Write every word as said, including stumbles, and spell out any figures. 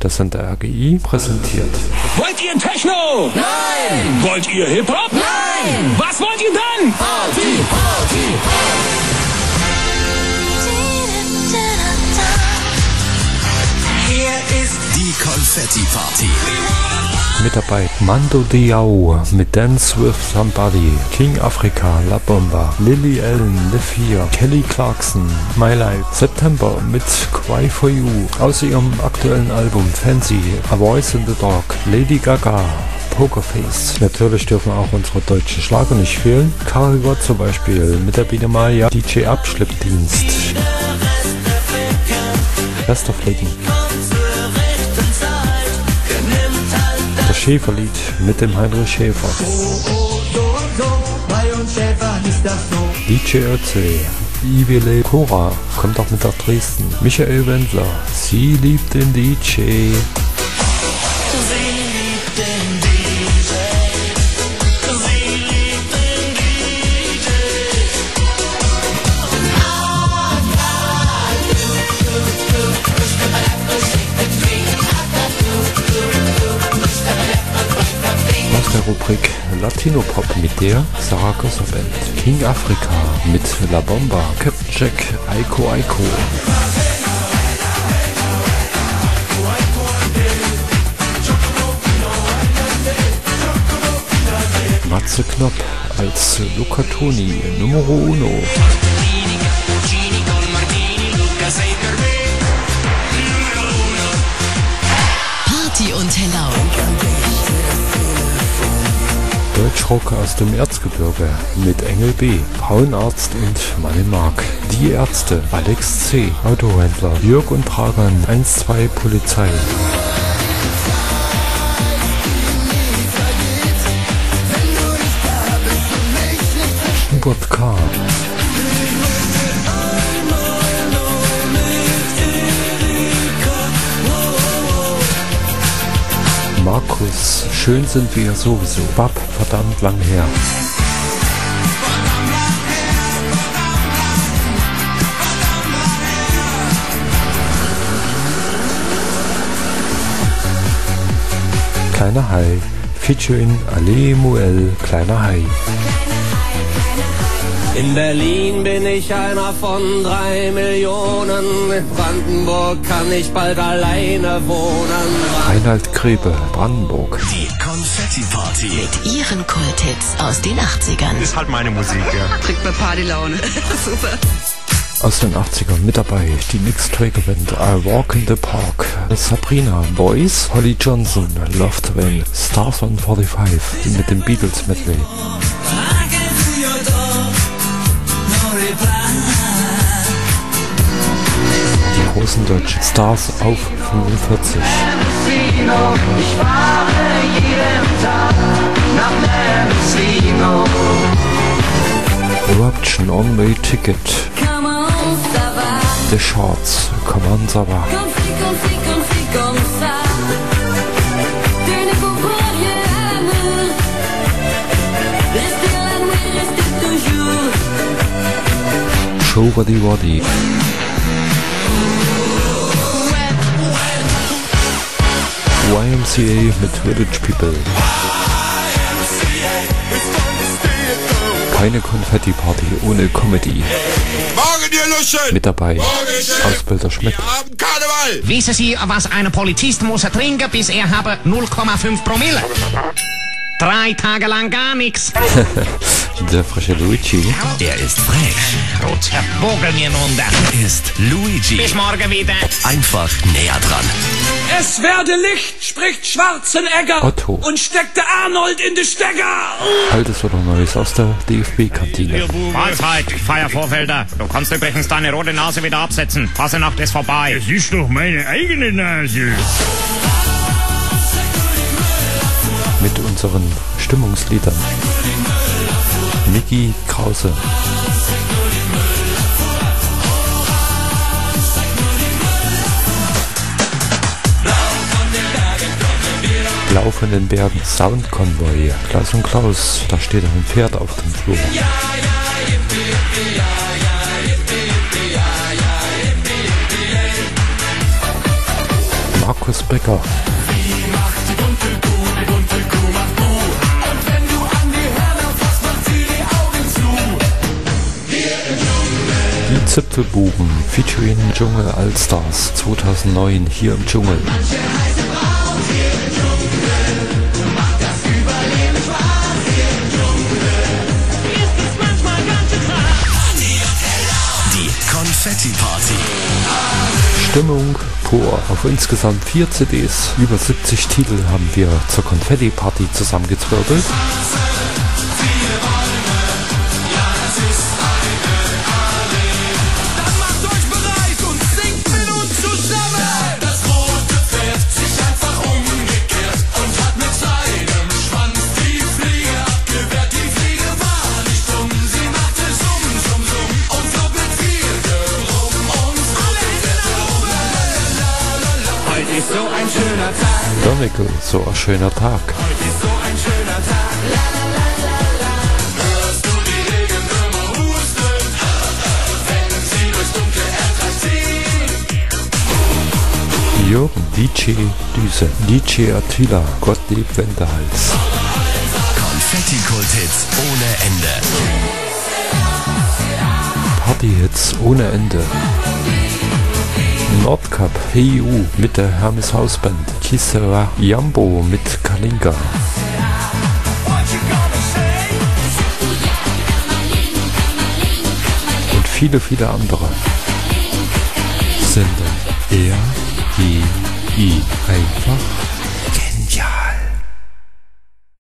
Das Sender R G I präsentiert. Wollt ihr Techno? Nein! Wollt ihr Hip-Hop? Nein! Was wollt ihr dann? Party, Party, Party! Hier ist die Konfetti-Party. Mit dabei Mando Diao mit Dance with Somebody, King Africa, La Bomba, Lily Allen, Live Here, Kelly Clarkson, My Life, September mit Cry For You, aus ihrem aktuellen Album Fancy, A Voice in the Dark, Lady Gaga, Pokerface. Natürlich dürfen auch unsere deutschen Schlager nicht fehlen. Carrigot zum Beispiel mit der Biene Maya, D J Abschleppdienst. Best of Lady. Das Schäferlied mit dem Heinrich Schäfer. D J Ötzi, Ivile Cora kommt auch mit nach Dresden. Michael Wendler, sie liebt den D J. Der Rubrik Latino Pop mit der Saragossa Band, King Africa mit La Bomba, Captain Jack, Aiko Aiko. Matze Knopp als Luca Toni, Numero Uno. Party und Hello. Deutschrock aus dem Erzgebirge mit Engel B, Frauenarzt und Mann in Mark. Die Ärzte, Alex C, Autohändler, Jörg und Dragan, eins zwei Polizei. Schubert K. Markus, schön sind wir sowieso. Bab, verdammt lang her. Kleiner Hai, featuring Ali Muel, Kleiner Hai. In Berlin bin ich einer von drei Millionen. In Brandenburg kann ich bald alleine wohnen. Reinhard Grebe, Brandenburg. Die Konfetti-Party. Mit ihren Kulthits aus den achtzigern. Ist halt meine Musik, ja. Kriegt mir Partylaune. Super. Aus den achtzigern mit dabei die Mixtraker Band I Walk in the Park, Sabrina, Boys, Holly Johnson, Love to Win, Stars on forty-five mit dem Beatles Medley. Die großen deutschen Stars auf fünfundvierzig. Ich fahre jeden Tag nach Mendocino. Eruption, One-Way Ticket. The Shorts, Come on, Sava. Show Body Body. Y M C A mit Village People. Keine Konfetti-Party ohne Comedy. Mit dabei Ausbilder Schmidt. Wissen Sie, was ein Polizist muss trinken, bis er habe null Komma fünf Promille? Drei Tage lang gar nichts. Der frische Luigi. Er ist frech. Gut, Vogel mir nun da. Ist Luigi. Bis morgen wieder. Einfach näher dran. Es werde Licht, spricht Schwarzenegger. Otto. Und steckte Arnold in die Stecker. Altes oder Neues aus der D F B-Kantine. Mahlzeit, Feiervorfelder. Du kannst übrigens deine rote Nase wieder absetzen. Fassenacht ist vorbei. Das ist doch meine eigene Nase. Mit unseren Stimmungsliedern. Micky Krause. Blau von den Bergen, Soundkonvoi, Klaus und Klaus, da steht ein Pferd auf dem Flur. Markus Becker. Die Zipfelbuben featuring Dschungel Allstars zweitausendneun hier im Dschungel. Die Konfetti Party. Stimmung pur. Auf insgesamt vier C Ds, über siebzig Titel haben wir zur Konfetti Party zusammengezwirbelt. So ein schöner Tag. Donegal, so ein schöner Tag. Heute ist so ein schöner Tag. La la la la la. Hörst du die Regenwürmer husten, wenn sie durchs dunkle Erdreich ziehen? Jürgen, D J Düse, D J Attila, Gottlieb Wendehals. Konfetti-Kult-Hits ohne Ende. Party-Hits ohne Ende. Nordcup, P U mit der Hermes Hausband, Kisera Jambo mit Kalinka. Und viele, viele andere. Sender R E I. Einfach